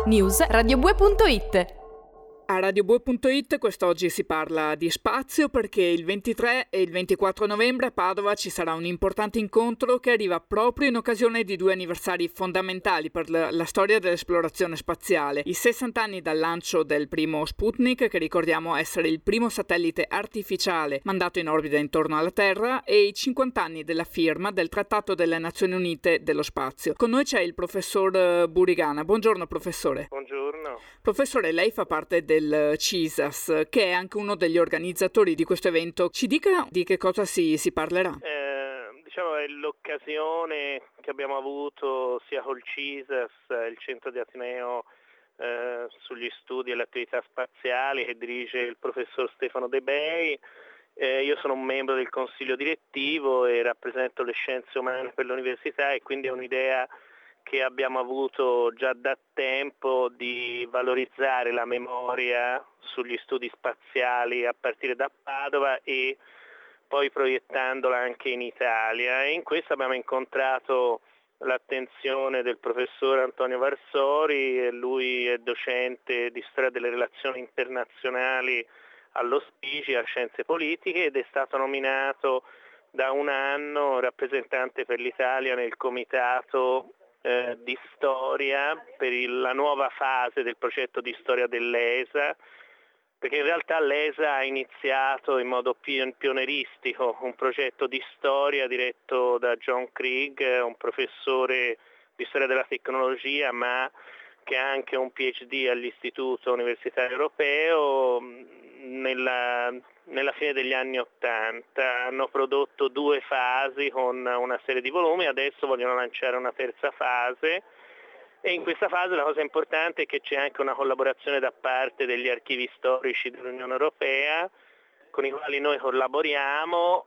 News radiobue.it. A radiobue.it quest'oggi si parla di spazio perché il 23 e il 24 novembre a Padova ci sarà un importante incontro che arriva proprio in occasione di due anniversari fondamentali per la storia dell'esplorazione spaziale. I 60 anni dal lancio del primo Sputnik, che ricordiamo essere il primo satellite artificiale mandato in orbita intorno alla Terra, e i 50 anni della firma del Trattato delle Nazioni Unite dello Spazio. Con noi c'è il professor Burigana. Buongiorno professore. Buongiorno. Professore, lei fa parte del CISAS, che è anche uno degli organizzatori di questo evento. Ci dica di che cosa si parlerà. È l'occasione che abbiamo avuto sia col CISAS, il centro di Ateneo sugli studi e le attività spaziali, che dirige il professor Stefano De Bei. Io sono un membro del consiglio direttivo e rappresento le scienze umane per l'università, e quindi è un'idea che abbiamo avuto già da tempo di valorizzare la memoria sugli studi spaziali a partire da Padova e poi proiettandola anche in Italia. E in questo abbiamo incontrato l'attenzione del professor Antonio Varsori, lui è docente di storia delle relazioni internazionali allo SPICI, a Scienze Politiche, ed è stato nominato da un anno rappresentante per l'Italia nel comitato di storia per la nuova fase del progetto di storia dell'ESA, perché in realtà l'ESA ha iniziato in modo pionieristico un progetto di storia diretto da John Krieg, un professore di storia della tecnologia, ma che ha anche un PhD all'Istituto Universitario Europeo. Nella fine degli anni '80 hanno prodotto 2 fasi con una serie di volumi, adesso vogliono lanciare una terza fase, e in questa fase la cosa importante è che c'è anche una collaborazione da parte degli archivi storici dell'Unione Europea con i quali noi collaboriamo,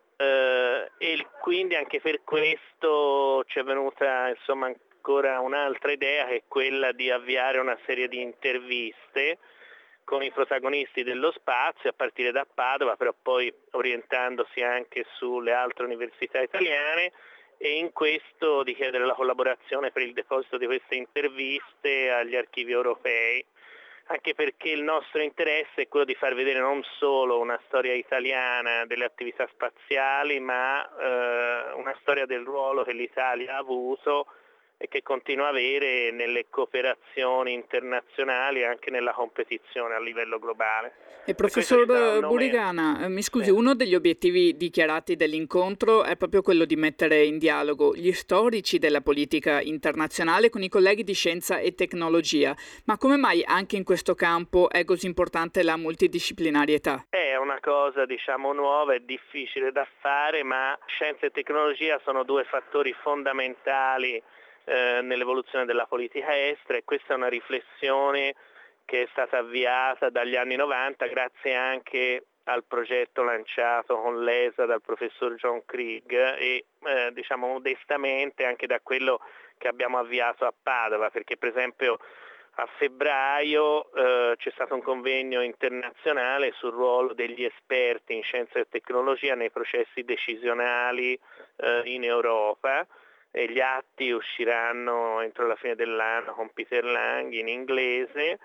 e quindi anche per questo ci è venuta ancora un'altra idea, che è quella di avviare una serie di interviste con i protagonisti dello spazio a partire da Padova, però poi orientandosi anche sulle altre università italiane, e in questo di chiedere la collaborazione per il deposito di queste interviste agli archivi europei, anche perché il nostro interesse è quello di far vedere non solo una storia italiana delle attività spaziali, ma una storia del ruolo che l'Italia ha avuto e che continua a avere nelle cooperazioni internazionali e anche nella competizione a livello globale. E professor Burigana, mi scusi, uno degli obiettivi dichiarati dell'incontro è proprio quello di mettere in dialogo gli storici della politica internazionale con i colleghi di scienza e tecnologia. Ma come mai anche in questo campo è così importante la multidisciplinarietà? È una cosa, nuova e difficile da fare, ma scienza e tecnologia sono 2 fattori fondamentali nell'evoluzione della politica estera, e questa è una riflessione che è stata avviata dagli anni '90 grazie anche al progetto lanciato con l'ESA dal professor John Krieg e modestamente anche da quello che abbiamo avviato a Padova, perché per esempio a febbraio c'è stato un convegno internazionale sul ruolo degli esperti in scienza e tecnologia nei processi decisionali in Europa, e gli atti usciranno entro la fine dell'anno con Peter Lang in inglese.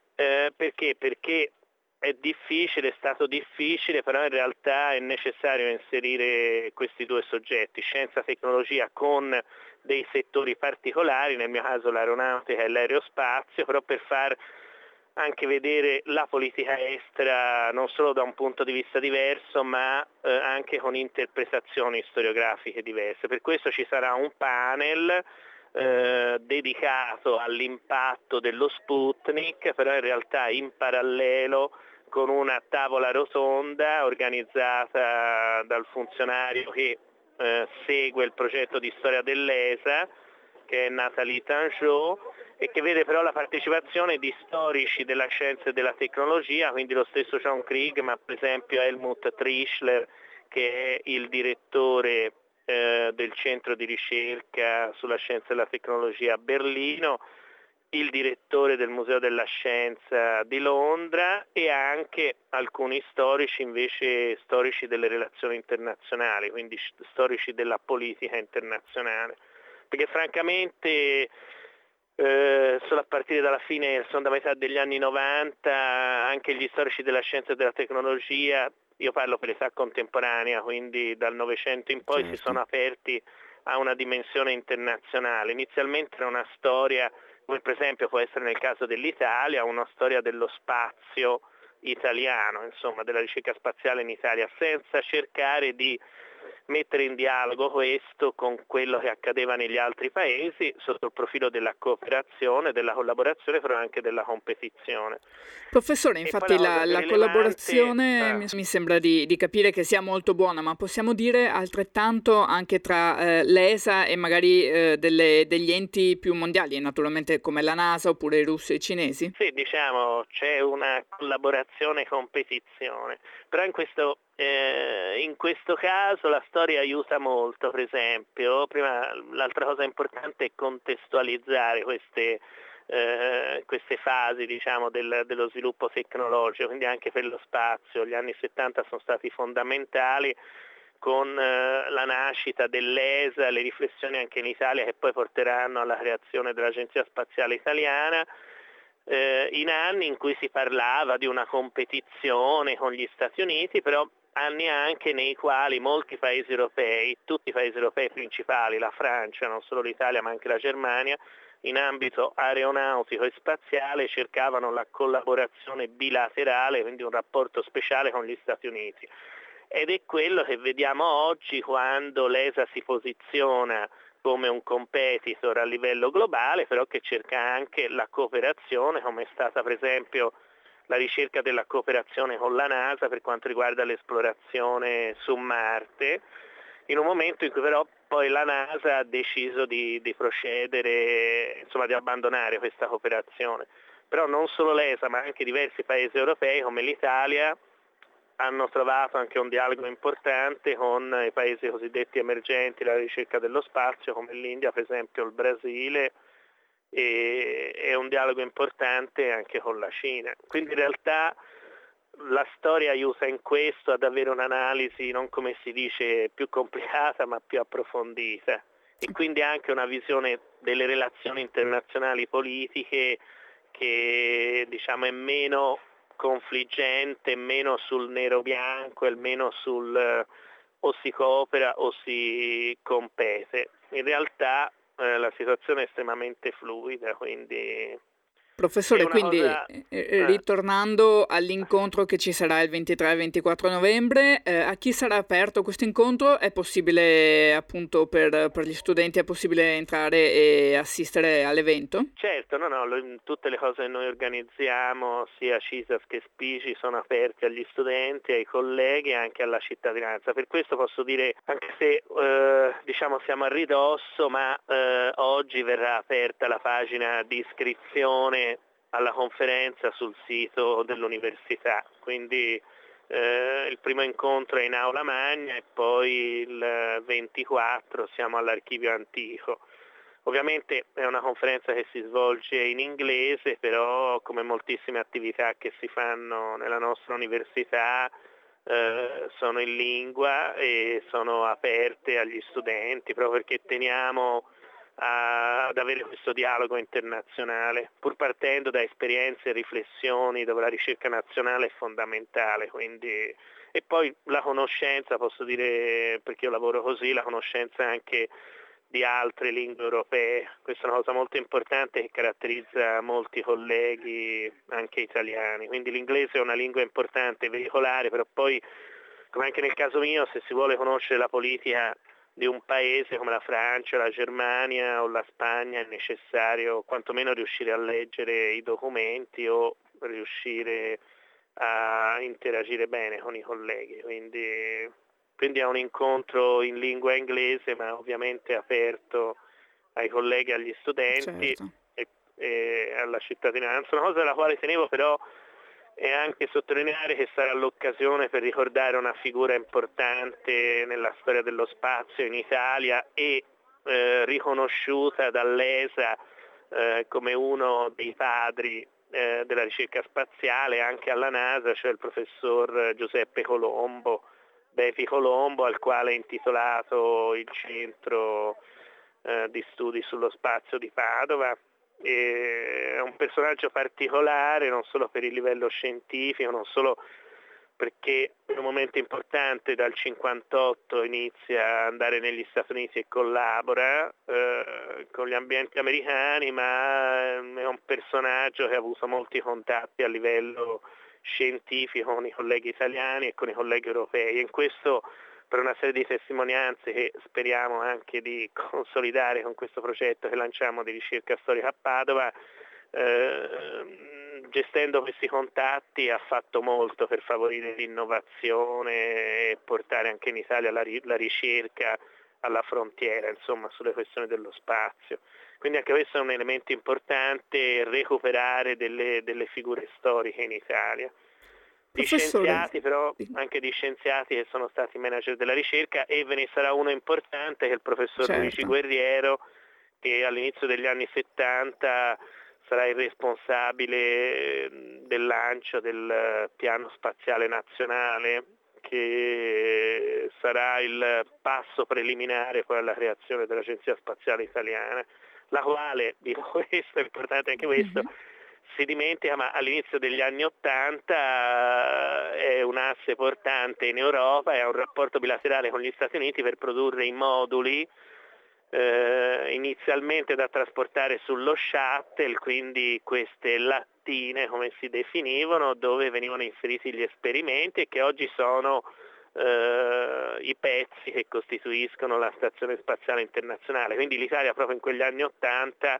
Perché? Perché è stato difficile, però in realtà è necessario inserire questi 2 soggetti, scienza e tecnologia, con dei settori particolari, nel mio caso l'aeronautica e l'aerospazio, però per far anche vedere la politica estera non solo da un punto di vista diverso, ma anche con interpretazioni storiografiche diverse. Per questo ci sarà un panel dedicato all'impatto dello Sputnik, però in realtà in parallelo con una tavola rotonda organizzata dal funzionario che segue il progetto di storia dell'ESA, che è Nathalie Tangeau, e che vede però la partecipazione di storici della scienza e della tecnologia, quindi lo stesso John Krieg, ma per esempio Helmut Trischler, che è il direttore del centro di ricerca sulla scienza e la tecnologia a Berlino, il direttore del Museo della Scienza di Londra, e anche alcuni storici invece storici delle relazioni internazionali, quindi storici della politica internazionale. Perché francamente solo a partire dalla fine, seconda metà degli anni 90, anche gli storici della scienza e della tecnologia, io parlo per età contemporanea, quindi dal Novecento in poi, Certo. si sono aperti a una dimensione internazionale. Inizialmente era una storia, come per esempio può essere nel caso dell'Italia, una storia dello spazio italiano, insomma della ricerca spaziale in Italia, senza cercare di mettere in dialogo questo con quello che accadeva negli altri paesi sotto il profilo della cooperazione, della collaborazione, però anche della competizione. Professore, E poi infatti cosa più la rilevante, collaborazione mi sembra di capire che sia molto buona, ma possiamo dire altrettanto anche tra l'ESA e magari degli enti più mondiali, naturalmente come la NASA oppure i russi e i cinesi? sì, diciamo c'è una collaborazione competizione, però in questo caso la storia aiuta molto. Per esempio, prima l'altra cosa importante è contestualizzare queste fasi, diciamo, dello sviluppo tecnologico, quindi anche per lo spazio. Gli anni 70 sono stati fondamentali con la nascita dell'ESA, le riflessioni anche in Italia che poi porteranno alla creazione dell'Agenzia Spaziale Italiana, in anni in cui si parlava di una competizione con gli Stati Uniti, però anni anche nei quali molti paesi europei, tutti i paesi europei principali, la Francia, non solo l'Italia ma anche la Germania, in ambito aeronautico e spaziale cercavano la collaborazione bilaterale, quindi un rapporto speciale con gli Stati Uniti. Ed è quello che vediamo oggi quando l'ESA si posiziona come un competitor a livello globale, però che cerca anche la cooperazione, come è stata per esempio la ricerca della cooperazione con la NASA per quanto riguarda l'esplorazione su Marte, in un momento in cui però poi la NASA ha deciso di procedere, insomma di abbandonare questa cooperazione. Però non solo l'ESA, ma anche diversi paesi europei come l'Italia hanno trovato anche un dialogo importante con i paesi cosiddetti emergenti, la ricerca dello spazio, come l'India, per esempio il Brasile, e un dialogo importante anche con la Cina. Quindi in realtà la storia aiuta in questo ad avere un'analisi, non come si dice più complicata, ma più approfondita, e quindi anche una visione delle relazioni internazionali politiche che, diciamo, è meno confliggente, meno sul nero-bianco e meno sul o si coopera o si compete. In realtà la situazione è estremamente fluida, quindi è Professore, una quindi cosa... ritornando all'incontro che ci sarà il 23 e 24 novembre, a chi sarà aperto questo incontro? È possibile, appunto, per gli studenti, è possibile entrare e assistere all'evento? Certo, tutte le cose che noi organizziamo, sia CISAF che SPICI, sono aperte agli studenti, ai colleghi e anche alla cittadinanza. Per questo posso dire, anche se diciamo siamo a ridosso, ma oggi verrà aperta la pagina di iscrizione alla conferenza sul sito dell'università. Quindi il primo incontro è in Aula Magna e poi il 24 siamo all'Archivio Antico. Ovviamente è una conferenza che si svolge in inglese, però come moltissime attività che si fanno nella nostra università sono in lingua e sono aperte agli studenti, proprio perché teniamo ad avere questo dialogo internazionale, pur partendo da esperienze e riflessioni dove la ricerca nazionale è fondamentale. Quindi, e poi la conoscenza, posso dire, perché io lavoro così, la conoscenza anche di altre lingue europee. Questa è una cosa molto importante che caratterizza molti colleghi anche italiani. Quindi l'inglese è una lingua importante, veicolare, però poi, come anche nel caso mio, se si vuole conoscere la politica di un paese come la Francia, la Germania o la Spagna, è necessario quantomeno riuscire a leggere i documenti o riuscire a interagire bene con i colleghi. Quindi è un incontro in lingua inglese, ma ovviamente aperto ai colleghi e agli studenti, Certo. e alla cittadinanza. Una cosa alla quale tenevo però è anche sottolineare che sarà l'occasione per ricordare una figura importante nella storia dello spazio in Italia e riconosciuta dall'ESA come uno dei padri della ricerca spaziale anche alla NASA, cioè il professor Giuseppe Colombo, Bepi Colombo, al quale è intitolato il centro di studi sullo spazio di Padova, È un personaggio particolare non solo per il livello scientifico, non solo perché è un momento importante, dal 58 inizia ad andare negli Stati Uniti e collabora con gli ambienti americani, ma è un personaggio che ha avuto molti contatti a livello scientifico con i colleghi italiani e con i colleghi europei, e in questo, per una serie di testimonianze che speriamo anche di consolidare con questo progetto che lanciamo di ricerca storica a Padova, gestendo questi contatti ha fatto molto per favorire l'innovazione e portare anche in Italia la ricerca alla frontiera, insomma, sulle questioni dello spazio. Quindi anche questo è un elemento importante, recuperare delle figure storiche in Italia. Di scienziati, però anche di scienziati che sono stati manager della ricerca, e ve ne sarà uno importante che è il professor Luigi Guerriero, che all'inizio degli anni 70 sarà il responsabile del lancio del piano spaziale nazionale, che sarà il passo preliminare poi alla creazione dell'Agenzia Spaziale Italiana, la quale, dico questo, è importante anche questo, si dimentica, ma all'inizio degli anni 80 è un asse portante in Europa e ha un rapporto bilaterale con gli Stati Uniti per produrre i moduli inizialmente da trasportare sullo shuttle, quindi queste lattine come si definivano, dove venivano inseriti gli esperimenti e che oggi sono i pezzi che costituiscono la Stazione Spaziale Internazionale. Quindi l'Italia proprio in quegli anni 80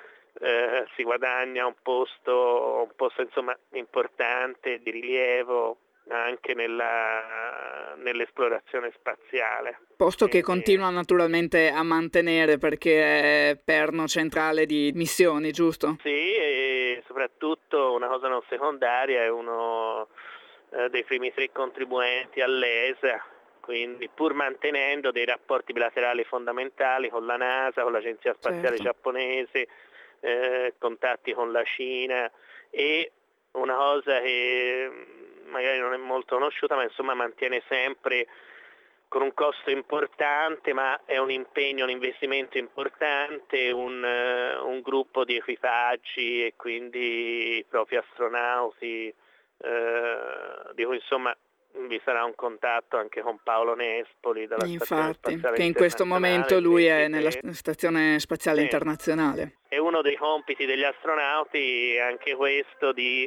si guadagna un posto insomma importante, di rilievo anche nell'esplorazione spaziale. Posto che continua naturalmente a mantenere, perché è perno centrale di missioni, giusto? Sì, e soprattutto una cosa non secondaria, è uno dei primi 3 contribuenti all'ESA, quindi pur mantenendo dei rapporti bilaterali fondamentali con la NASA, con l'Agenzia Spaziale Giapponese, contatti con la Cina, e una cosa che magari non è molto conosciuta, ma insomma mantiene sempre, con un costo importante, ma è un impegno, un investimento importante, un gruppo di equipaggi e quindi i propri astronauti, di cui insomma vi sarà un contatto anche con Paolo Nespoli dalla Stazione Spaziale che in questo momento lui è nella Stazione Spaziale Internazionale. È uno dei compiti degli astronauti anche questo di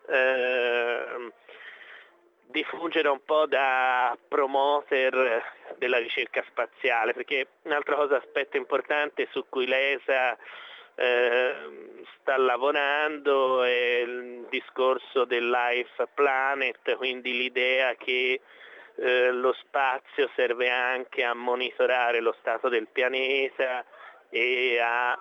fungere un po' da promoter della ricerca spaziale, perché un'altra aspetto importante su cui l'ESA sta lavorando è il discorso del Life Planet, quindi l'idea che lo spazio serve anche a monitorare lo stato del pianeta e a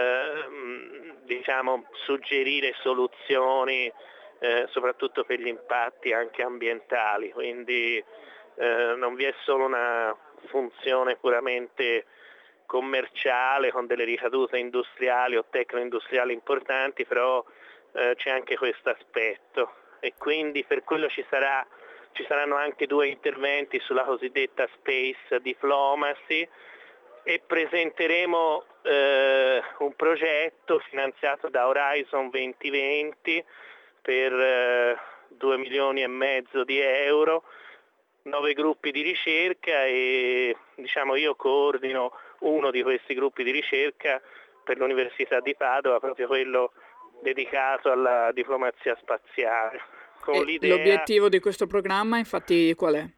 suggerire soluzioni soprattutto per gli impatti anche ambientali, quindi non vi è solo una funzione puramente commerciale con delle ricadute industriali o tecno-industriali importanti, però c'è anche questo aspetto, e quindi per quello ci saranno anche 2 interventi sulla cosiddetta Space Diplomacy, e presenteremo un progetto finanziato da Horizon 2020 per 2,5 milioni di euro, 9 gruppi di ricerca, e io coordino uno di questi gruppi di ricerca per l'Università di Padova, proprio quello dedicato alla diplomazia spaziale. L'obiettivo di questo programma infatti qual è?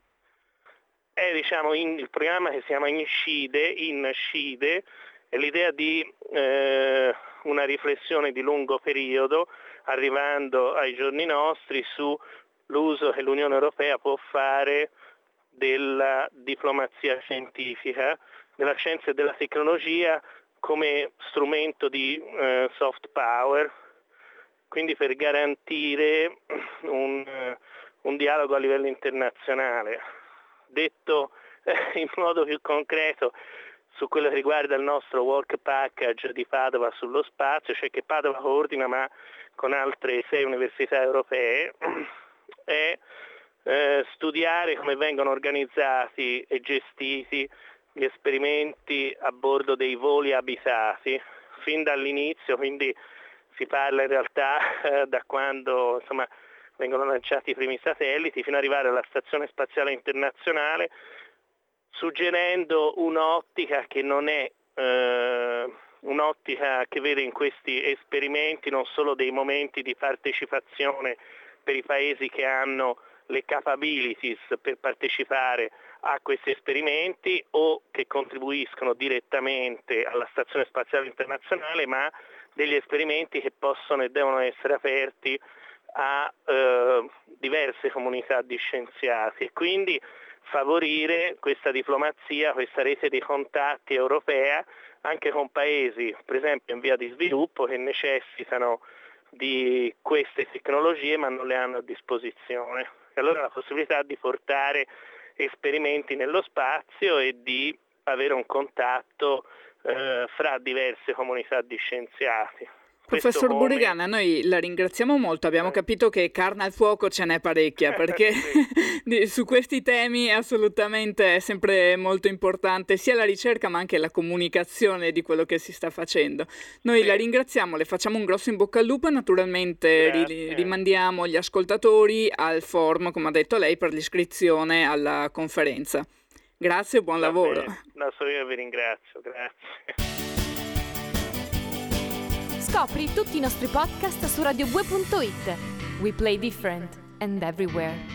Il programma che si chiama INSCIDE, è l'idea di una riflessione di lungo periodo, arrivando ai giorni nostri, sull'uso che l'Unione Europea può fare della diplomazia scientifica, della scienza e della tecnologia come strumento di soft power, quindi per garantire un dialogo a livello internazionale. Detto in modo più concreto su quello che riguarda il nostro work package di Padova sullo spazio, cioè che Padova coordina ma con altre 6 università europee, è studiare come vengono organizzati e gestiti gli esperimenti a bordo dei voli abitati, fin dall'inizio, quindi si parla in realtà da quando vengono lanciati i primi satelliti fino ad arrivare alla Stazione Spaziale Internazionale, suggerendo un'ottica che non è un'ottica che vede in questi esperimenti non solo dei momenti di partecipazione per i paesi che hanno le capabilities per partecipare a questi esperimenti o che contribuiscono direttamente alla Stazione Spaziale Internazionale, ma degli esperimenti che possono e devono essere aperti a diverse comunità di scienziati e quindi favorire questa diplomazia, questa rete di contatti europea anche con paesi, per esempio in via di sviluppo, che necessitano di queste tecnologie ma non le hanno a disposizione. E allora la possibilità di portare esperimenti nello spazio e di avere un contatto fra diverse comunità di scienziati. Professor Burigana, noi la ringraziamo molto, abbiamo capito che carne al fuoco ce n'è parecchia, perché su questi temi assolutamente è sempre molto importante sia la ricerca ma anche la comunicazione di quello che si sta facendo. Noi la ringraziamo, le facciamo un grosso in bocca al lupo e naturalmente rimandiamo gli ascoltatori al form, come ha detto lei, per l'iscrizione alla conferenza. Grazie e buon lavoro. No, io vi ringrazio, grazie. Scopri tutti i nostri podcast su radiobue.it. We play different and everywhere.